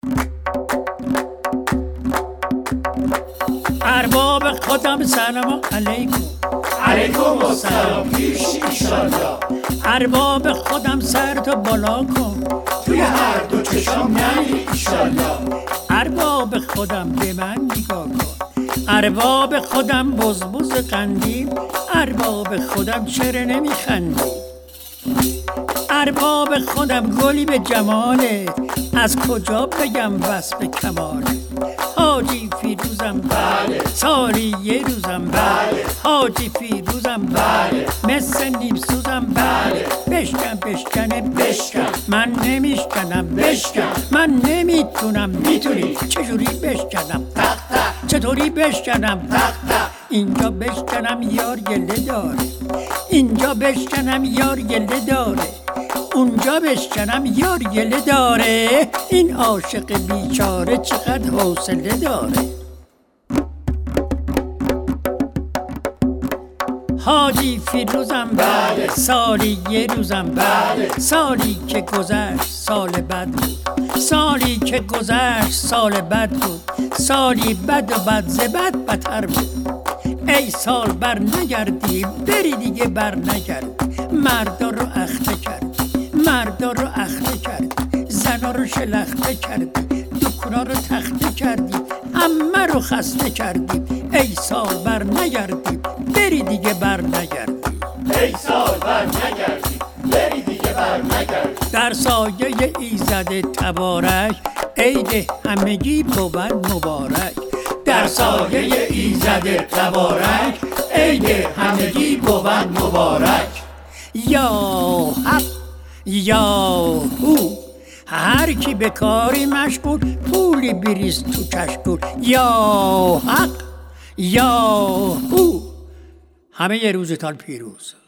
ارباب خودم سلام علیکم. علیکم السلام پیش ایشالله. ارباب خودم سرتو بالا کن، توی هر دو چشم نری ایشالله. ارباب خودم به من نگاه کن، ارباب خودم بزبز قندیل، ارباب خودم چرا نمیخندی؟ ارباب خودم گلی به جماله، از کجا بگم وصف کماله؟ حاجی فیروزم بله، سالی یه روزم بله، حاجی فیروزم بله، مثل نیم سوزم بله. بشکن بشکنه بشکن. من نمیشکنم بشکن. من نمیتونم میتونی. چجوری بشکنم تق تق چطوری بشکنم تق تق. اینجا بشکنم یار گله داره، اینجا بشکنم یار گله داره، اونجا بشکنم یار گله داره. این عاشق بیچاره چقدر حوصله داره. حاجی فیروزم بله. سالی یه روزم بله. سالی که گذشت سال بد بود، سالی که گذشت سال بد بود، سالی بد و بد ز بد بدتر بود. ای سال بر نگردی بری دیگه بر نگردی، مردا رو اخته کردی، مردا رو اخته کردی، زنا رو شلخته کردی، دکونا رو تخته کردی، همه رو خسته کردی. ای سال بر نگردی بری دیگه بر نگردی. ای سال بر نگردی بری دیگه بر نگردی. در سایه ایزد تبارک عید همگی بود مبارک. در سایه ایزد تبارک عید همگی بود مبارک. یا حق یا هو، هر کی به کاری مشغول پولی بریز تو کشکول. یا حق یا هو، همه یه روزتان پیروز.